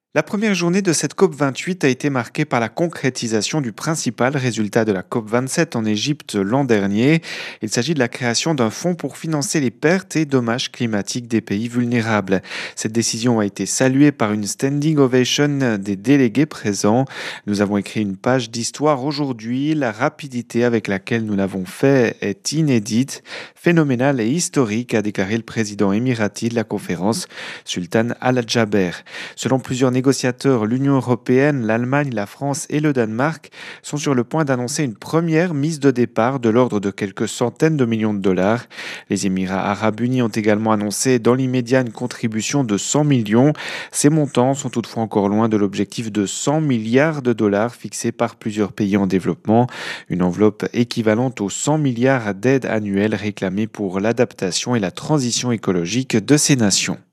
La première journée de cette COP28 a été marquée par la concrétisation du principal résultat de la COP27 en Égypte l'an dernier. Il s'agit de la création d'un fonds pour financer les pertes et dommages climatiques des pays vulnérables. Cette décision a été saluée par une standing ovation des délégués présents. Nous avons écrit une page d'histoire aujourd'hui. La rapidité avec laquelle nous l'avons fait est inédite, phénoménale et historique, a déclaré le président émirati de la conférence, Sultan Al-Jaber. Selon plusieurs négociateurs, l'Union européenne, l'Allemagne, la France et le Danemark sont sur le point d'annoncer une première mise de départ de l'ordre de quelques centaines de millions de dollars. Les Émirats arabes unis ont également annoncé dans l'immédiat une contribution de 100 millions. Ces montants sont toutefois encore loin de l'objectif de 100 milliards de dollars fixé par plusieurs pays en développement, une enveloppe équivalente aux 100 milliards d'aides annuelles réclamées pour l'adaptation et la transition écologique de ces nations.